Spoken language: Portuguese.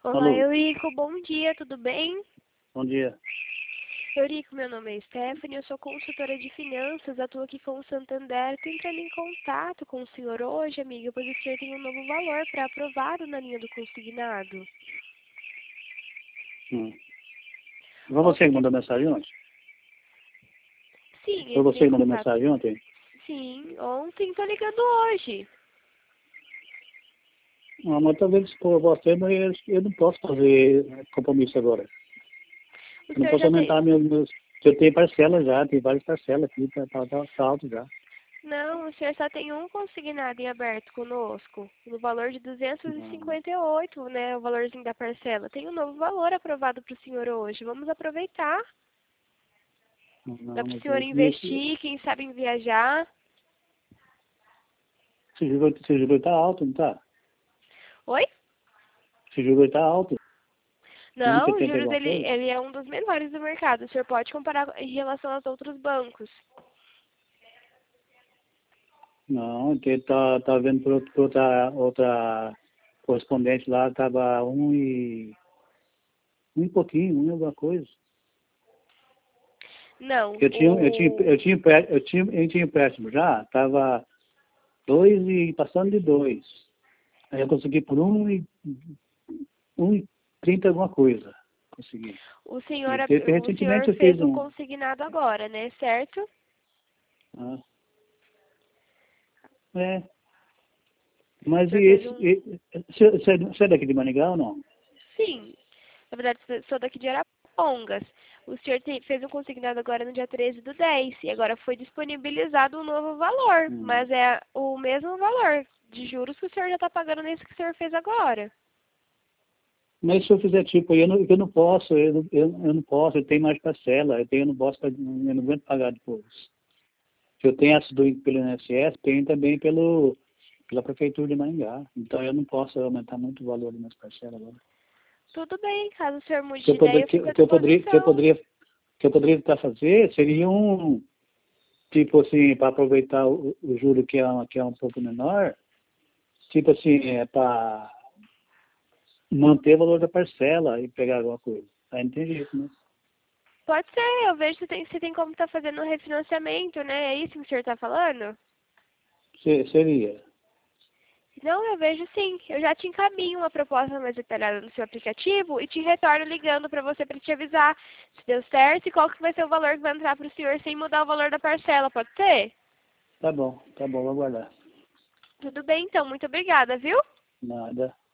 Olá, Alô, Eurico, bom dia, tudo bem? bom dia. Eurico, meu nome é Stephanie, eu sou consultora de finanças, atuo aqui com o Santander. Tô entrando em contato com o senhor hoje, amiga, pois o senhor tem um novo valor pré-aprovado na linha do consignado. Foi você que Ontem, mandou mensagem ontem? sim, Foi você entrei em que mandou contato. mensagem ontem? Sim, ontem, tô ligando hoje. Ah, mas talvez por você, mas eu não posso fazer compromisso agora. O Eu não senhor posso já tem... aumentar meus. Eu tenho parcela já, tem várias parcelas aqui, tá alto já. Não, o senhor só tem um consignado em aberto conosco, no valor de Não, 258, né, o valorzinho da parcela. Tem um novo valor aprovado para o senhor hoje, vamos aproveitar. Dá não, para o mas senhor investir, quem sabe em viajar. esse juro tá alto, não tá? Oi? Esse juro tá alto, Não, os 1,70 juros alguma ele, coisa? ele é um dos menores do mercado. O senhor pode comparar em relação aos outros bancos. Não, porque tá vendo por outra correspondente lá, tava um e pouquinho, alguma coisa. Não, Eu tinha empréstimo já, estava 2 e passando de 2. Aí eu consegui por 1,30 alguma coisa. Consegui. o E senhor, o senhor recentemente eu fiz fez o um. consignado agora, né? Certo? Ah, é. O Mas senhor fez um... você é daqui de Maringá ou não? Sim, na verdade, sou daqui de Arapongas. O senhor fez um consignado agora no dia 13/10 e agora foi disponibilizado um novo valor, Hum. mas é o mesmo valor de juros que o senhor já está pagando nesse que o senhor fez agora. Mas se eu fizer tipo, eu não posso, eu não posso, eu tenho mais parcela, eu não posso, eu não aguento pagar depois. Eu tenho essa pelo INSS, tenho também pela Prefeitura de Maringá. Então eu não posso aumentar muito o valor das minhas parcelas agora. Tudo bem, caso o senhor mude que de eu, poder, ideia, eu fico que, à que eu poderia, que eu disposição. poderia, que eu poderia tentar fazer seria tipo assim, para aproveitar o juro que é um pouco menor, tipo assim, para manter o valor da parcela e pegar alguma coisa. Aí não tem jeito, né? Pode ser, eu vejo se tem como estar fazendo um refinanciamento, né? É isso que o senhor está falando? Seria. Não, eu vejo sim. Eu já te encaminho uma proposta mais detalhada no seu aplicativo e te retorno ligando para você para te avisar se deu certo e qual que vai ser o valor que vai entrar para o senhor sem mudar o valor da parcela, pode ser? Tá bom, vou aguardar. Tudo bem, então. Muito obrigada, viu? Nada.